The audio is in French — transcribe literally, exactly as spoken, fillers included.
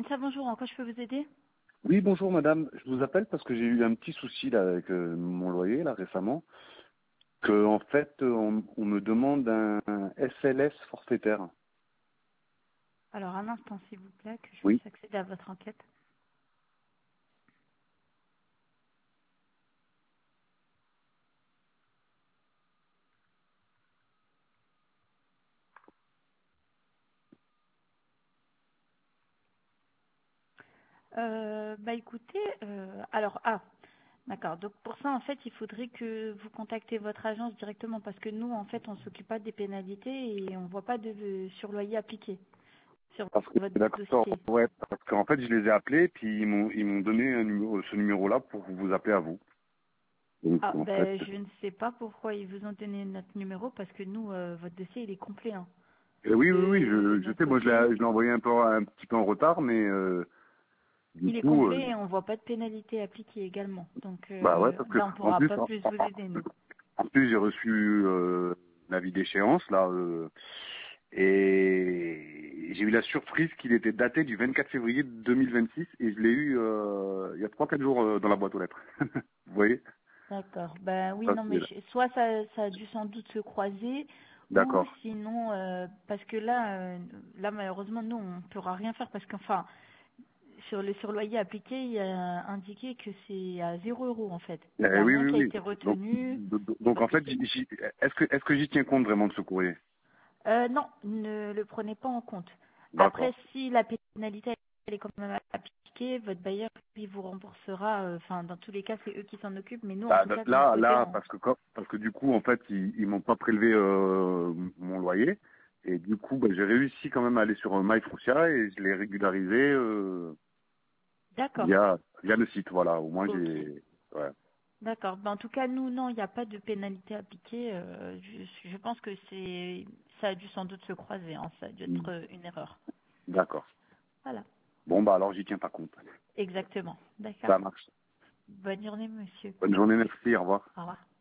Anissa, bonjour, en quoi je peux vous aider? Oui, bonjour madame. Je vous appelle parce que j'ai eu un petit souci là avec euh, mon loyer là récemment. Que en fait on, on me demande un, un S L S forfaitaire. Alors, un instant, s'il vous plaît, que je Oui. puisse accéder à votre enquête. Euh, bah écoutez, euh, alors, ah, d'accord. Donc pour ça, en fait, il faudrait que vous contactez votre agence directement parce que nous, en fait, on ne s'occupe pas des pénalités et on ne voit pas de de surloyer appliqué sur Parce que votre d'accord, dossier. ouais, parce qu'en fait je les ai appelés puis ils m'ont ils m'ont donné un numéro, ce numéro là pour vous appeler à vous. Donc Ah, en fait, ben, je ne sais pas pourquoi ils vous ont donné notre numéro parce que nous, euh, votre dossier, il est complet, hein. eh oui oui oui, De je, je notre sais, moi je côté, l'ai je l'ai envoyé un peu un petit peu en retard, mais euh, du il est coup complet euh, et on voit pas de pénalité appliquée également. Donc bah ouais euh, parce que là, on en pourra plus pas en, plus vous en- aider, nous. en plus j'ai reçu euh, l'avis d'échéance là. Euh, Et j'ai eu la surprise qu'il était daté du vingt-quatre février deux mille vingt-six et je l'ai eu euh, il y a trois quatre jours euh, dans la boîte aux lettres. Vous voyez? D'accord. Ben oui, Ça, non, mais c'est là. je- soit ça, ça a dû sans doute se croiser, ou D'accord. sinon, euh, parce que là, euh, là malheureusement, nous, on ne pourra rien faire parce qu'enfin, sur le surloyer appliqué, il y a indiqué que c'est à zéro euro en fait. Il n'y Eh a oui, rien oui, qui a oui. été Donc, retenu. donc Et donc, en votre fait, dossier. j'y- j'y- est-ce que est-ce que j'y tiens compte vraiment de ce courrier? Euh, non, ne le prenez pas en compte. Après, D'accord. si la pénalité elle est quand même appliquée, votre bailleur il vous remboursera. euh, Enfin, dans tous les cas, c'est eux qui s'en occupent. Mais nous, en Bah, tout cas, de notre là, côté, là, on... parce que quand- parce que du coup, en fait, ils, ils m'ont pas prélevé euh, mon loyer et du coup, bah, j'ai réussi quand même à aller sur euh, MyFoncia et je l'ai régularisé euh, D'accord. via via le site. Voilà. Au moins, Ok. j'ai. Ouais. D'accord. Ben, en tout cas, nous, non, il n'y a pas de pénalité appliquée. euh, je, je pense que c'est, ça a dû sans doute se croiser. Hein, ça a dû être euh, une erreur. D'accord. Voilà. Bon, bah alors j'y tiens pas compte. Exactement. D'accord. Ça marche. Bonne journée, monsieur. Bonne journée, merci, au revoir. Au revoir.